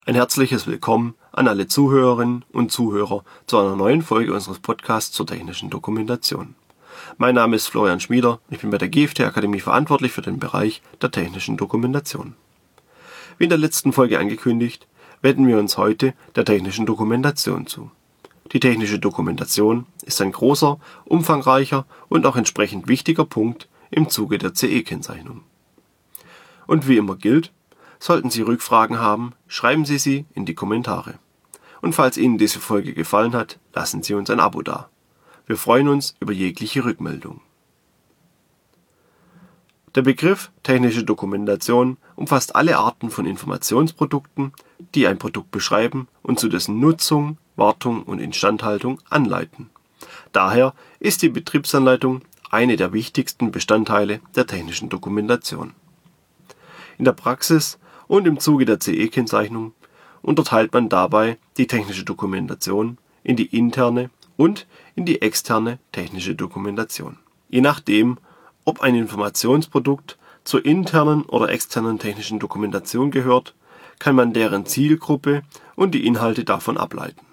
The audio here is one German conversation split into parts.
Ein herzliches Willkommen an alle Zuhörerinnen und Zuhörer zu einer neuen Folge unseres Podcasts zur technischen Dokumentation. Mein Name ist Florian Schmieder, ich bin bei der GFT Akademie verantwortlich für den Bereich der technischen Dokumentation. Wie in der letzten Folge angekündigt, wenden wir uns heute der technischen Dokumentation zu. Die technische Dokumentation ist ein großer, umfangreicher und auch entsprechend wichtiger Punkt im Zuge der CE-Kennzeichnung. Und wie immer gilt, sollten Sie Rückfragen haben, schreiben Sie sie in die Kommentare. Und falls Ihnen diese Folge gefallen hat, lassen Sie uns ein Abo da. Wir freuen uns über jegliche Rückmeldung. Der Begriff technische Dokumentation umfasst alle Arten von Informationsprodukten, die ein Produkt beschreiben und zu dessen Nutzung, Wartung und Instandhaltung anleiten. Daher ist die Betriebsanleitung eine der wichtigsten Bestandteile der technischen Dokumentation. In der Praxis und im Zuge der CE-Kennzeichnung unterteilt man dabei die technische Dokumentation in die interne und in die externe technische Dokumentation. Je nachdem, ob ein Informationsprodukt zur internen oder externen technischen Dokumentation gehört, kann man deren Zielgruppe und die Inhalte davon ableiten.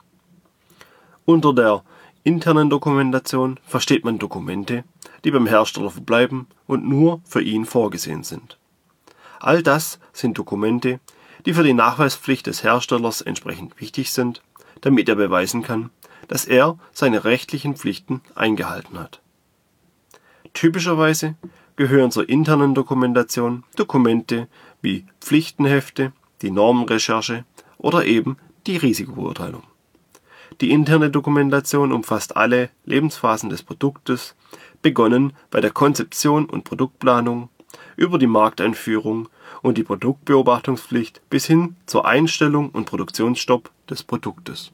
Unter der internen Dokumentation versteht man Dokumente, die beim Hersteller verbleiben und nur für ihn vorgesehen sind. All das sind Dokumente, die für die Nachweispflicht des Herstellers entsprechend wichtig sind, damit er beweisen kann, dass er seine rechtlichen Pflichten eingehalten hat. Typischerweise gehören zur internen Dokumentation Dokumente wie Pflichtenhefte, die Normenrecherche oder eben die Risikobeurteilung. Die interne Dokumentation umfasst alle Lebensphasen des Produktes, begonnen bei der Konzeption und Produktplanung, über die Markteinführung und die Produktbeobachtungspflicht bis hin zur Einstellung und Produktionsstopp des Produktes.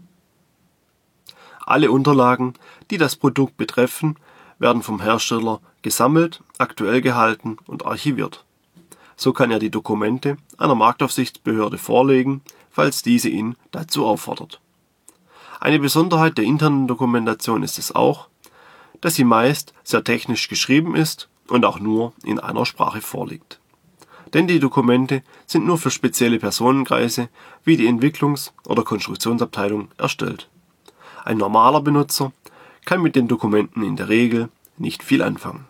Alle Unterlagen, die das Produkt betreffen, werden vom Hersteller gesammelt, aktuell gehalten und archiviert. So kann er die Dokumente einer Marktaufsichtsbehörde vorlegen, falls diese ihn dazu auffordert. Eine Besonderheit der internen Dokumentation ist es auch, dass sie meist sehr technisch geschrieben ist und auch nur in einer Sprache vorliegt. Denn die Dokumente sind nur für spezielle Personenkreise wie die Entwicklungs- oder Konstruktionsabteilung erstellt. Ein normaler Benutzer kann mit den Dokumenten in der Regel nicht viel anfangen.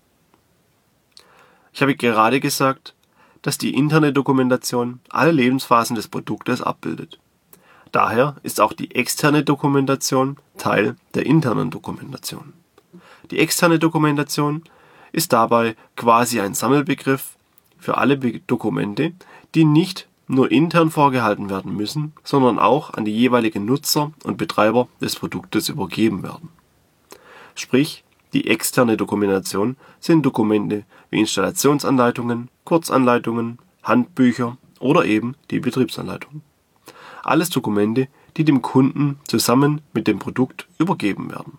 Ich habe gerade gesagt, dass die interne Dokumentation alle Lebensphasen des Produktes abbildet. Daher ist auch die externe Dokumentation Teil der internen Dokumentation. Die externe Dokumentation ist dabei quasi ein Sammelbegriff für alle Dokumente, die nicht nur intern vorgehalten werden müssen, sondern auch an die jeweiligen Nutzer und Betreiber des Produktes übergeben werden. Sprich, die externe Dokumentation sind Dokumente wie Installationsanleitungen, Kurzanleitungen, Handbücher oder eben die Betriebsanleitung. Alles Dokumente, die dem Kunden zusammen mit dem Produkt übergeben werden.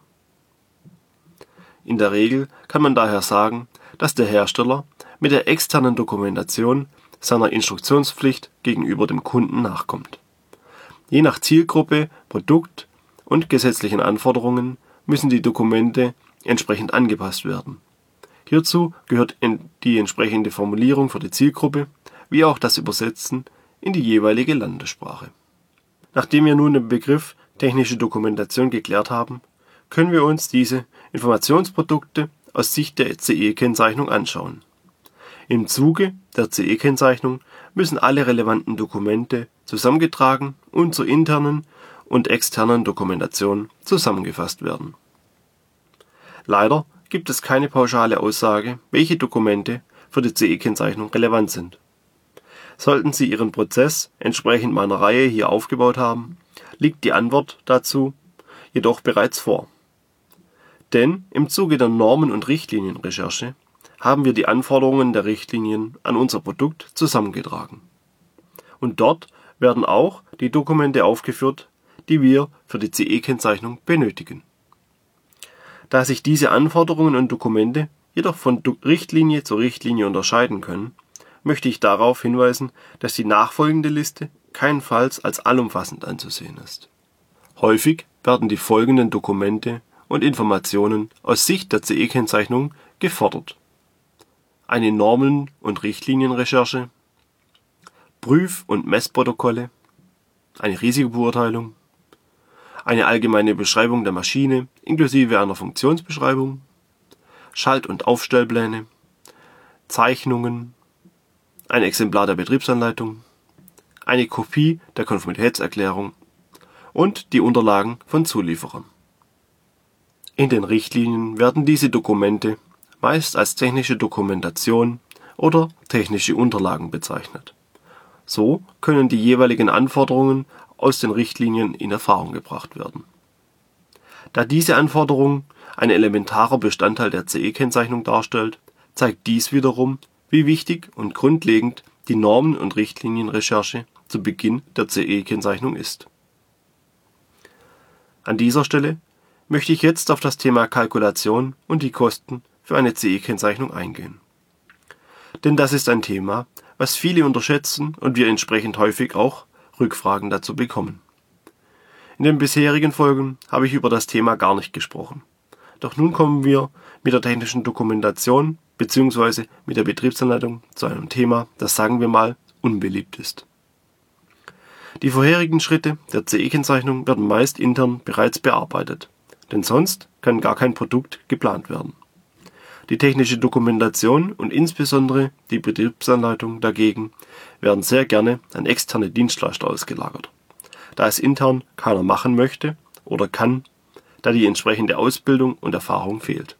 In der Regel kann man daher sagen, dass der Hersteller mit der externen Dokumentation seiner Instruktionspflicht gegenüber dem Kunden nachkommt. Je nach Zielgruppe, Produkt und gesetzlichen Anforderungen müssen die Dokumente entsprechend angepasst werden. Hierzu gehört die entsprechende Formulierung für die Zielgruppe, wie auch das Übersetzen in die jeweilige Landessprache. Nachdem wir nun den Begriff technische Dokumentation geklärt haben, können wir uns diese Informationsprodukte aus Sicht der CE-Kennzeichnung anschauen. Im Zuge der CE-Kennzeichnung müssen alle relevanten Dokumente zusammengetragen und zur internen und externen Dokumentation zusammengefasst werden. Leider gibt es keine pauschale Aussage, welche Dokumente für die CE-Kennzeichnung relevant sind. Sollten Sie Ihren Prozess entsprechend meiner Reihe hier aufgebaut haben, liegt die Antwort dazu jedoch bereits vor. Denn im Zuge der Normen- und Richtlinienrecherche haben wir die Anforderungen der Richtlinien an unser Produkt zusammengetragen. Und dort werden auch die Dokumente aufgeführt, die wir für die CE-Kennzeichnung benötigen. Da sich diese Anforderungen und Dokumente jedoch von Richtlinie zu Richtlinie unterscheiden können, möchte ich darauf hinweisen, dass die nachfolgende Liste keinenfalls als allumfassend anzusehen ist. Häufig werden die folgenden Dokumente und Informationen aus Sicht der CE-Kennzeichnung gefordert: eine Normen- und Richtlinienrecherche, Prüf- und Messprotokolle, eine Risikobeurteilung, eine allgemeine Beschreibung der Maschine inklusive einer Funktionsbeschreibung, Schalt- und Aufstellpläne, Zeichnungen, ein Exemplar der Betriebsanleitung, eine Kopie der Konformitätserklärung und die Unterlagen von Zulieferern. In den Richtlinien werden diese Dokumente meist als technische Dokumentation oder technische Unterlagen bezeichnet. So können die jeweiligen Anforderungen aus den Richtlinien in Erfahrung gebracht werden. Da diese Anforderung ein elementarer Bestandteil der CE-Kennzeichnung darstellt, zeigt dies wiederum, wie wichtig und grundlegend die Normen- und Richtlinienrecherche zu Beginn der CE-Kennzeichnung ist. An dieser Stelle möchte ich jetzt auf das Thema Kalkulation und die Kosten für eine CE-Kennzeichnung eingehen. Denn das ist ein Thema, was viele unterschätzen und wir entsprechend häufig auch Rückfragen dazu bekommen. In den bisherigen Folgen habe ich über das Thema gar nicht gesprochen. Doch nun kommen wir mit der technischen Dokumentation bzw. mit der Betriebsanleitung zu einem Thema, das, sagen wir mal, unbeliebt ist. Die vorherigen Schritte der CE-Kennzeichnung werden meist intern bereits bearbeitet, denn sonst kann gar kein Produkt geplant werden. Die technische Dokumentation und insbesondere die Betriebsanleitung dagegen werden sehr gerne an externe Dienstleister ausgelagert, da es intern keiner machen möchte oder kann, da die entsprechende Ausbildung und Erfahrung fehlt.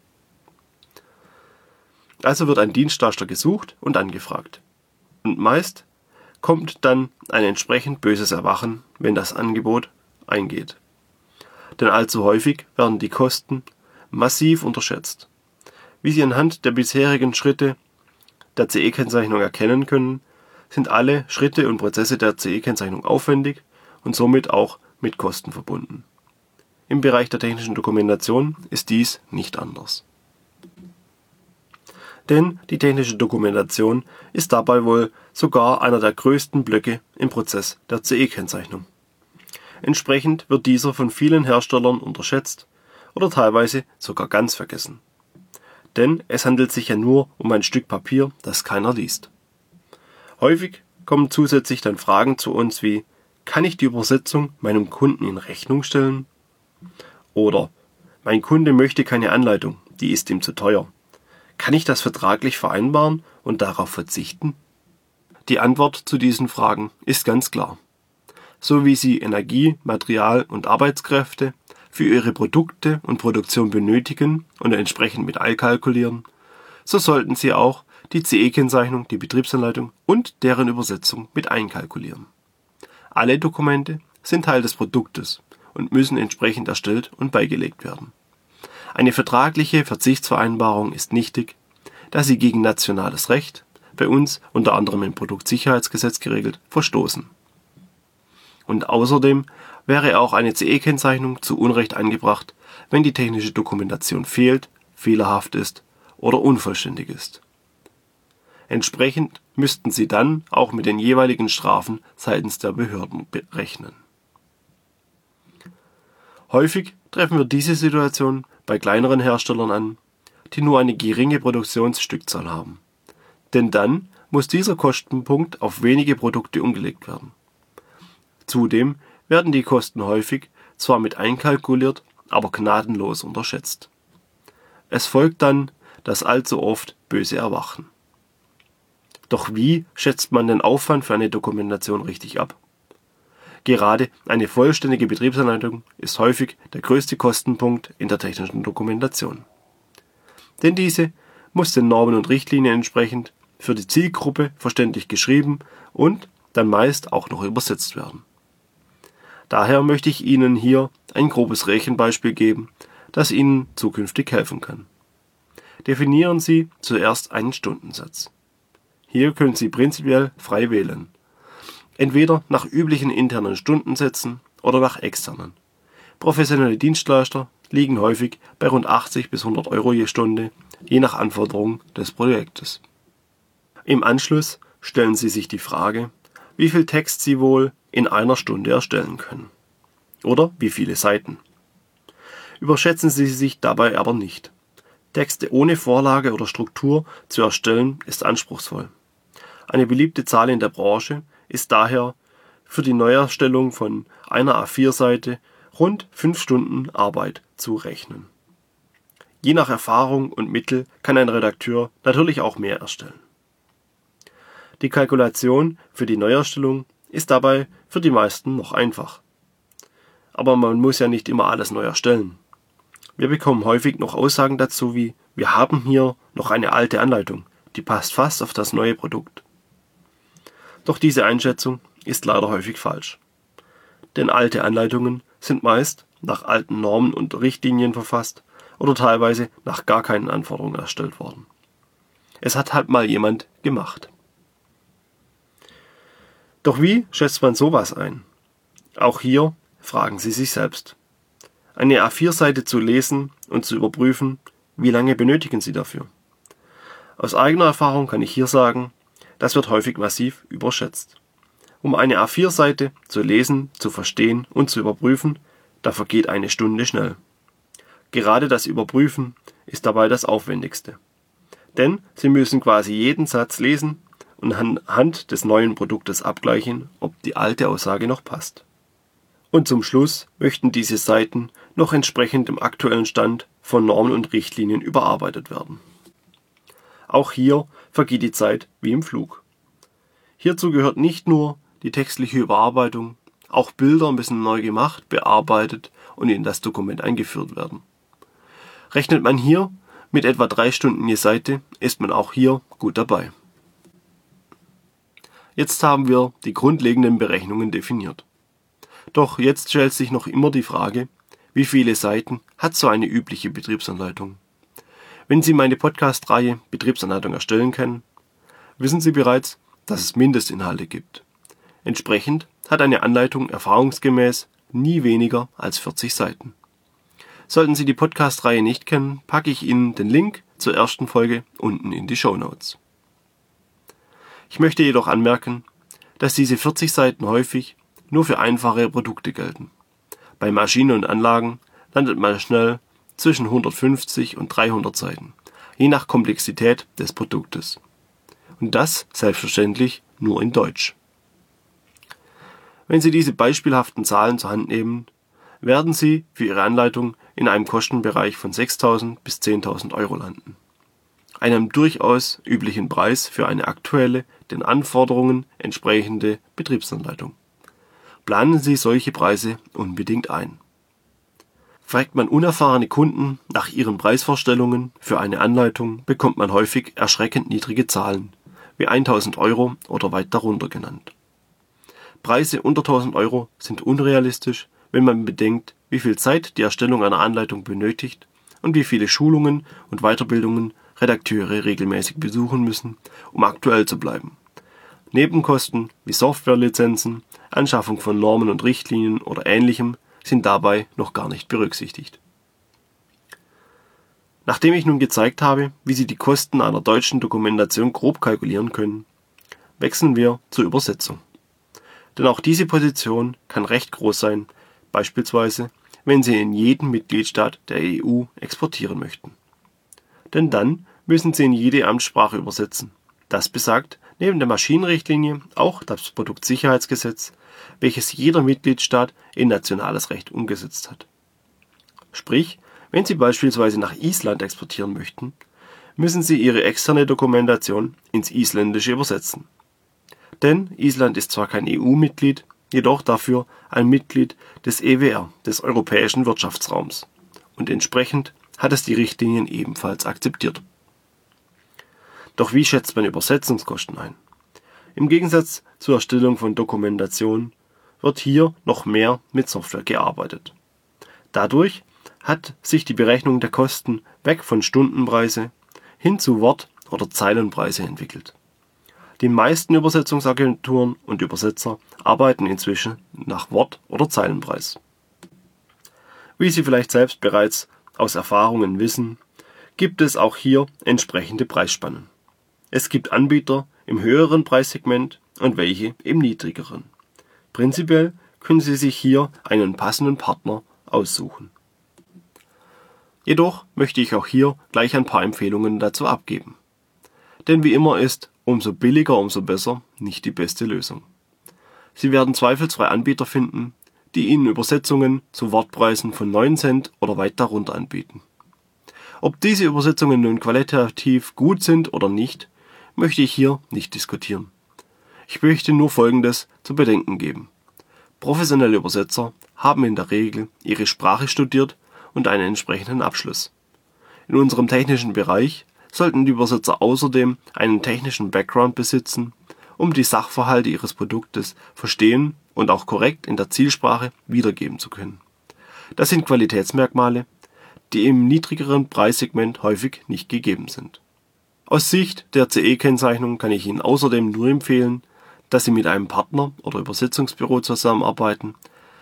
Also wird ein Dienstleister gesucht und angefragt. Und meist kommt dann ein entsprechend böses Erwachen, wenn das Angebot eingeht. Denn allzu häufig werden die Kosten massiv unterschätzt. Wie Sie anhand der bisherigen Schritte der CE-Kennzeichnung erkennen können, sind alle Schritte und Prozesse der CE-Kennzeichnung aufwendig und somit auch mit Kosten verbunden. Im Bereich der technischen Dokumentation ist dies nicht anders. Denn die technische Dokumentation ist dabei wohl sogar einer der größten Blöcke im Prozess der CE-Kennzeichnung. Entsprechend wird dieser von vielen Herstellern unterschätzt oder teilweise sogar ganz vergessen. Denn es handelt sich ja nur um ein Stück Papier, das keiner liest. Häufig kommen zusätzlich dann Fragen zu uns wie: Kann ich die Übersetzung meinem Kunden in Rechnung stellen? Oder: Mein Kunde möchte keine Anleitung, die ist ihm zu teuer. Kann ich das vertraglich vereinbaren und darauf verzichten? Die Antwort zu diesen Fragen ist ganz klar. So wie Sie Energie, Material und Arbeitskräfte für Ihre Produkte und Produktion benötigen und entsprechend mit einkalkulieren, so sollten Sie auch die CE-Kennzeichnung, die Betriebsanleitung und deren Übersetzung mit einkalkulieren. Alle Dokumente sind Teil des Produktes und müssen entsprechend erstellt und beigelegt werden. Eine vertragliche Verzichtsvereinbarung ist nichtig, da sie gegen nationales Recht, bei uns unter anderem im Produktsicherheitsgesetz geregelt, verstoßen. Und außerdem wäre auch eine CE-Kennzeichnung zu Unrecht angebracht, wenn die technische Dokumentation fehlt, fehlerhaft ist oder unvollständig ist. Entsprechend müssten Sie dann auch mit den jeweiligen Strafen seitens der Behörden rechnen. Häufig treffen wir diese Situation bei kleineren Herstellern an, die nur eine geringe Produktionsstückzahl haben. Denn dann muss dieser Kostenpunkt auf wenige Produkte umgelegt werden. Zudem werden die Kosten häufig zwar mit einkalkuliert, aber gnadenlos unterschätzt. Es folgt dann das allzu oft böse Erwachen. Doch wie schätzt man den Aufwand für eine Dokumentation richtig ab? Gerade eine vollständige Betriebsanleitung ist häufig der größte Kostenpunkt in der technischen Dokumentation. Denn diese muss den Normen und Richtlinien entsprechend für die Zielgruppe verständlich geschrieben und dann meist auch noch übersetzt werden. Daher möchte ich Ihnen hier ein grobes Rechenbeispiel geben, das Ihnen zukünftig helfen kann. Definieren Sie zuerst einen Stundensatz. Hier können Sie prinzipiell frei wählen. Entweder nach üblichen internen Stundensätzen oder nach externen. Professionelle Dienstleister liegen häufig bei rund 80 bis 100 Euro je Stunde, je nach Anforderung des Projektes. Im Anschluss stellen Sie sich die Frage, wie viel Text Sie wohl in einer Stunde erstellen können. Oder wie viele Seiten. Überschätzen Sie sich dabei aber nicht. Texte ohne Vorlage oder Struktur zu erstellen ist anspruchsvoll. Eine beliebte Zahl in der Branche ist daher für die Neuerstellung von einer A4-Seite rund 5 Stunden Arbeit zu rechnen. Je nach Erfahrung und Mittel kann ein Redakteur natürlich auch mehr erstellen. Die Kalkulation für die Neuerstellung ist dabei für die meisten noch einfach. Aber man muss ja nicht immer alles neu erstellen. Wir bekommen häufig noch Aussagen dazu wie: Wir haben hier noch eine alte Anleitung, die passt fast auf das neue Produkt. Doch diese Einschätzung ist leider häufig falsch. Denn alte Anleitungen sind meist nach alten Normen und Richtlinien verfasst oder teilweise nach gar keinen Anforderungen erstellt worden. Es hat halt mal jemand gemacht. Doch wie schätzt man sowas ein? Auch hier fragen Sie sich selbst. Eine A4-Seite zu lesen und zu überprüfen, wie lange benötigen Sie dafür? Aus eigener Erfahrung kann ich hier sagen, das wird häufig massiv überschätzt. Um eine A4-Seite zu lesen, zu verstehen und zu überprüfen, da vergeht eine Stunde schnell. Gerade das Überprüfen ist dabei das Aufwendigste. Denn Sie müssen quasi jeden Satz lesen und anhand des neuen Produktes abgleichen, ob die alte Aussage noch passt. Und zum Schluss möchten diese Seiten noch entsprechend dem aktuellen Stand von Normen und Richtlinien überarbeitet werden. Auch hier vergeht die Zeit wie im Flug. Hierzu gehört nicht nur die textliche Überarbeitung, auch Bilder müssen neu gemacht, bearbeitet und in das Dokument eingeführt werden. Rechnet man hier mit etwa 3 Stunden je Seite, ist man auch hier gut dabei. Jetzt haben wir die grundlegenden Berechnungen definiert. Doch jetzt stellt sich noch immer die Frage, wie viele Seiten hat so eine übliche Betriebsanleitung? Wenn Sie meine Podcast-Reihe Betriebsanleitung erstellen kennen, wissen Sie bereits, dass es Mindestinhalte gibt. Entsprechend hat eine Anleitung erfahrungsgemäß nie weniger als 40 Seiten. Sollten Sie die Podcast-Reihe nicht kennen, packe ich Ihnen den Link zur ersten Folge unten in die Shownotes. Ich möchte jedoch anmerken, dass diese 40 Seiten häufig nur für einfache Produkte gelten. Bei Maschinen und Anlagen landet man schnell zwischen 150 und 300 Seiten, je nach Komplexität des Produktes. Und das selbstverständlich nur in Deutsch. Wenn Sie diese beispielhaften Zahlen zur Hand nehmen, werden Sie für Ihre Anleitung in einem Kostenbereich von 6.000 bis 10.000 Euro landen. Einem durchaus üblichen Preis für eine aktuelle, den Anforderungen entsprechende Betriebsanleitung. Planen Sie solche Preise unbedingt ein. Fragt man unerfahrene Kunden nach ihren Preisvorstellungen für eine Anleitung, bekommt man häufig erschreckend niedrige Zahlen, wie 1.000 Euro oder weit darunter genannt. Preise unter 1.000 Euro sind unrealistisch, wenn man bedenkt, wie viel Zeit die Erstellung einer Anleitung benötigt und wie viele Schulungen und Weiterbildungen Redakteure regelmäßig besuchen müssen, um aktuell zu bleiben. Nebenkosten wie Softwarelizenzen, Anschaffung von Normen und Richtlinien oder Ähnlichem sind dabei noch gar nicht berücksichtigt. Nachdem ich nun gezeigt habe, wie Sie die Kosten einer deutschen Dokumentation grob kalkulieren können, wechseln wir zur Übersetzung. Denn auch diese Position kann recht groß sein, beispielsweise wenn Sie in jeden Mitgliedstaat der EU exportieren möchten. Denn dann müssen Sie in jede Amtssprache übersetzen. Das besagt neben der Maschinenrichtlinie auch das Produktsicherheitsgesetz, welches jeder Mitgliedstaat in nationales Recht umgesetzt hat. Sprich, wenn Sie beispielsweise nach Island exportieren möchten, müssen Sie Ihre externe Dokumentation ins Isländische übersetzen. Denn Island ist zwar kein EU-Mitglied, jedoch dafür ein Mitglied des EWR, des Europäischen Wirtschaftsraums. Und entsprechend hat es die Richtlinien ebenfalls akzeptiert. Doch wie schätzt man Übersetzungskosten ein? Im Gegensatz zur Erstellung von Dokumentation wird hier noch mehr mit Software gearbeitet. Dadurch hat sich die Berechnung der Kosten weg von Stundenpreise hin zu Wort- oder Zeilenpreise entwickelt. Die meisten Übersetzungsagenturen und Übersetzer arbeiten inzwischen nach Wort- oder Zeilenpreis. Wie Sie vielleicht selbst bereits aus Erfahrungen wissen, gibt es auch hier entsprechende Preisspannen. Es gibt Anbieter im höheren Preissegment und welche im niedrigeren. Prinzipiell können Sie sich hier einen passenden Partner aussuchen. Jedoch möchte ich auch hier gleich ein paar Empfehlungen dazu abgeben. Denn wie immer ist umso billiger, umso besser nicht die beste Lösung. Sie werden zweifelsfrei Anbieter finden, die Ihnen Übersetzungen zu Wortpreisen von 9 Cent oder weit darunter anbieten. Ob diese Übersetzungen nun qualitativ gut sind oder nicht, möchte ich hier nicht diskutieren. Ich möchte nur Folgendes zu bedenken geben. Professionelle Übersetzer haben in der Regel ihre Sprache studiert und einen entsprechenden Abschluss. In unserem technischen Bereich sollten die Übersetzer außerdem einen technischen Background besitzen, um die Sachverhalte ihres Produktes verstehen und auch korrekt in der Zielsprache wiedergeben zu können. Das sind Qualitätsmerkmale, die im niedrigeren Preissegment häufig nicht gegeben sind. Aus Sicht der CE-Kennzeichnung kann ich Ihnen außerdem nur empfehlen, dass Sie mit einem Partner oder Übersetzungsbüro zusammenarbeiten,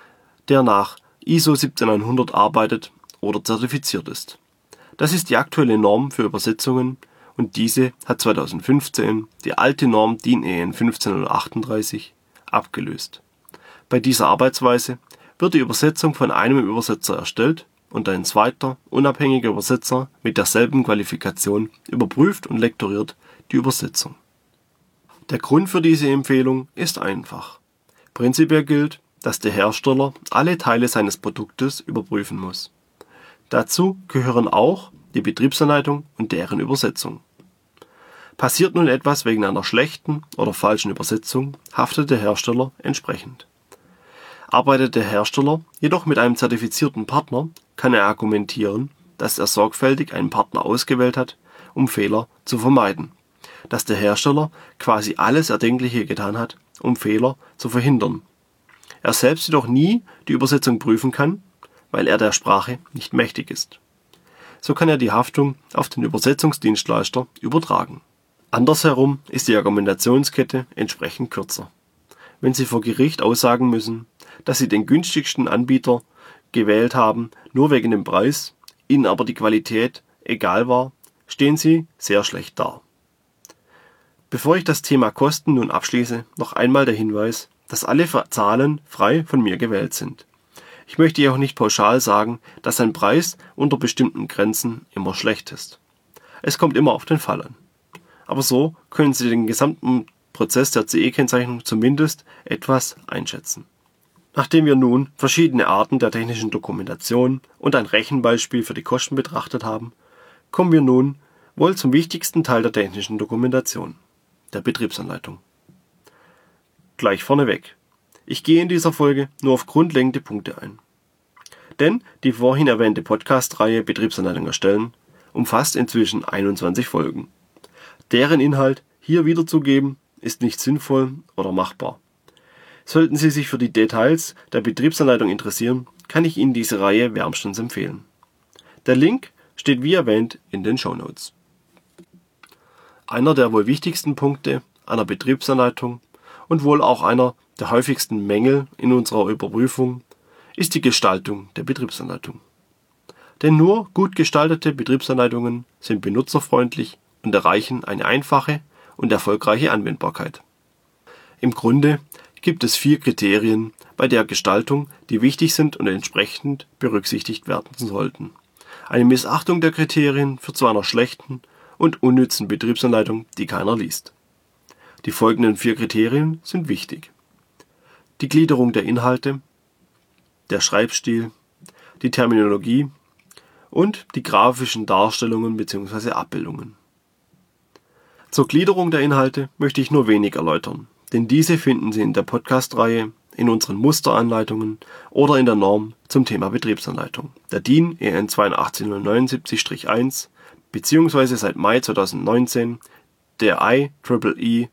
der nach ISO 17100 arbeitet oder zertifiziert ist. Das ist die aktuelle Norm für Übersetzungen und diese hat 2015 die alte Norm DIN EN 15038 abgelöst. Bei dieser Arbeitsweise wird die Übersetzung von einem Übersetzer erstellt und ein zweiter, unabhängiger Übersetzer mit derselben Qualifikation überprüft und lektoriert die Übersetzung. Der Grund für diese Empfehlung ist einfach. Prinzipiell gilt, dass der Hersteller alle Teile seines Produktes überprüfen muss. Dazu gehören auch die Betriebsanleitung und deren Übersetzung. Passiert nun etwas wegen einer schlechten oder falschen Übersetzung, haftet der Hersteller entsprechend. Arbeitet der Hersteller jedoch mit einem zertifizierten Partner, kann er argumentieren, dass er sorgfältig einen Partner ausgewählt hat, um Fehler zu vermeiden. Dass der Hersteller quasi alles Erdenkliche getan hat, um Fehler zu verhindern. Er selbst jedoch nie die Übersetzung prüfen kann, weil er der Sprache nicht mächtig ist. So kann er die Haftung auf den Übersetzungsdienstleister übertragen. Andersherum ist die Argumentationskette entsprechend kürzer. Wenn Sie vor Gericht aussagen müssen, dass Sie den günstigsten Anbieter gewählt haben, nur wegen dem Preis, Ihnen aber die Qualität egal war, stehen Sie sehr schlecht da. Bevor ich das Thema Kosten nun abschließe, noch einmal der Hinweis, dass alle Zahlen frei von mir gewählt sind. Ich möchte jedoch nicht pauschal sagen, dass ein Preis unter bestimmten Grenzen immer schlecht ist. Es kommt immer auf den Fall an. Aber so können Sie den gesamten Prozess der CE-Kennzeichnung zumindest etwas einschätzen. Nachdem wir nun verschiedene Arten der technischen Dokumentation und ein Rechenbeispiel für die Kosten betrachtet haben, kommen wir nun wohl zum wichtigsten Teil der technischen Dokumentation, der Betriebsanleitung. Gleich vorneweg. Ich gehe in dieser Folge nur auf grundlegende Punkte ein. Denn die vorhin erwähnte Podcast-Reihe Betriebsanleitung erstellen umfasst inzwischen 21 Folgen. Deren Inhalt hier wiederzugeben ist nicht sinnvoll oder machbar. Sollten Sie sich für die Details der Betriebsanleitung interessieren, kann ich Ihnen diese Reihe wärmstens empfehlen. Der Link steht wie erwähnt in den Shownotes. Einer der wohl wichtigsten Punkte einer Betriebsanleitung und wohl auch einer der häufigsten Mängel in unserer Überprüfung ist die Gestaltung der Betriebsanleitung. Denn nur gut gestaltete Betriebsanleitungen sind benutzerfreundlich und erreichen eine einfache und erfolgreiche Anwendbarkeit. Im Grunde gibt es 4 Kriterien bei der Gestaltung, die wichtig sind und entsprechend berücksichtigt werden sollten. Eine Missachtung der Kriterien führt zu einer schlechten und unnützen Betriebsanleitung, die keiner liest. Die folgenden 4 Kriterien sind wichtig: die Gliederung der Inhalte, der Schreibstil, die Terminologie und die grafischen Darstellungen bzw. Abbildungen. Zur Gliederung der Inhalte möchte ich nur wenig erläutern, denn diese finden Sie in der Podcast-Reihe, in unseren Musteranleitungen oder in der Norm zum Thema Betriebsanleitung, der DIN EN 82079-1 bzw. seit Mai 2019 der IEEE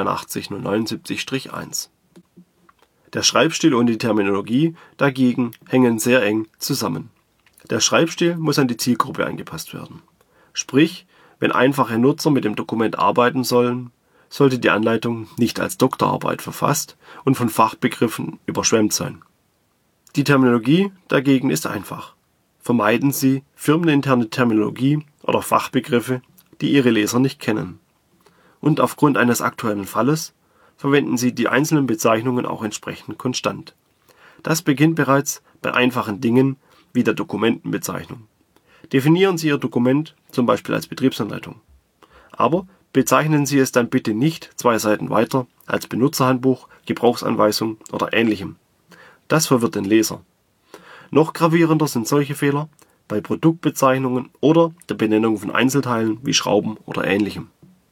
82079-1. Der Schreibstil und die Terminologie dagegen hängen sehr eng zusammen. Der Schreibstil muss an die Zielgruppe angepasst werden. Sprich, wenn einfache Nutzer mit dem Dokument arbeiten sollen, sollte die Anleitung nicht als Doktorarbeit verfasst und von Fachbegriffen überschwemmt sein. Die Terminologie dagegen ist einfach. Vermeiden Sie firmeninterne Terminologie oder Fachbegriffe, die Ihre Leser nicht kennen. Und aufgrund eines aktuellen Falles verwenden Sie die einzelnen Bezeichnungen auch entsprechend konstant. Das beginnt bereits bei einfachen Dingen wie der Dokumentenbezeichnung. Definieren Sie Ihr Dokument zum Beispiel als Betriebsanleitung. Aber Bezeichnen Sie es dann bitte nicht 2 Seiten weiter als Benutzerhandbuch, Gebrauchsanweisung oder ähnlichem. Das verwirrt den Leser. Noch gravierender sind solche Fehler bei Produktbezeichnungen oder der Benennung von Einzelteilen wie Schrauben oder ähnlichem.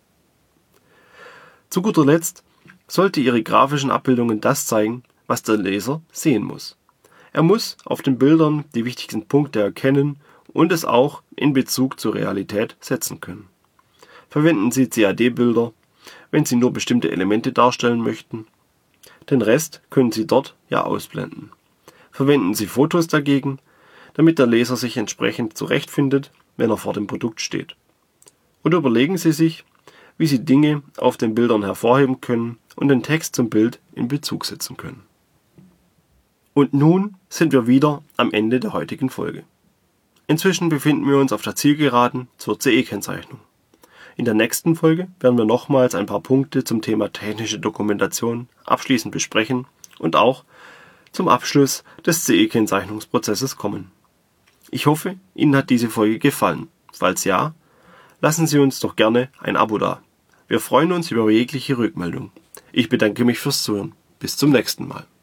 Zu guter Letzt sollte Ihre grafischen Abbildungen das zeigen, was der Leser sehen muss. Er muss auf den Bildern die wichtigsten Punkte erkennen und es auch in Bezug zur Realität setzen können. Verwenden Sie CAD-Bilder, wenn Sie nur bestimmte Elemente darstellen möchten. Den Rest können Sie dort ja ausblenden. Verwenden Sie Fotos dagegen, damit der Leser sich entsprechend zurechtfindet, wenn er vor dem Produkt steht. Und überlegen Sie sich, wie Sie Dinge auf den Bildern hervorheben können und den Text zum Bild in Bezug setzen können. Und nun sind wir wieder am Ende der heutigen Folge. Inzwischen befinden wir uns auf der Zielgeraden zur CE-Kennzeichnung. In der nächsten Folge werden wir nochmals ein paar Punkte zum Thema technische Dokumentation abschließend besprechen und auch zum Abschluss des CE-Kennzeichnungsprozesses kommen. Ich hoffe, Ihnen hat diese Folge gefallen. Falls ja, lassen Sie uns doch gerne ein Abo da. Wir freuen uns über jegliche Rückmeldung. Ich bedanke mich fürs Zuhören. Bis zum nächsten Mal.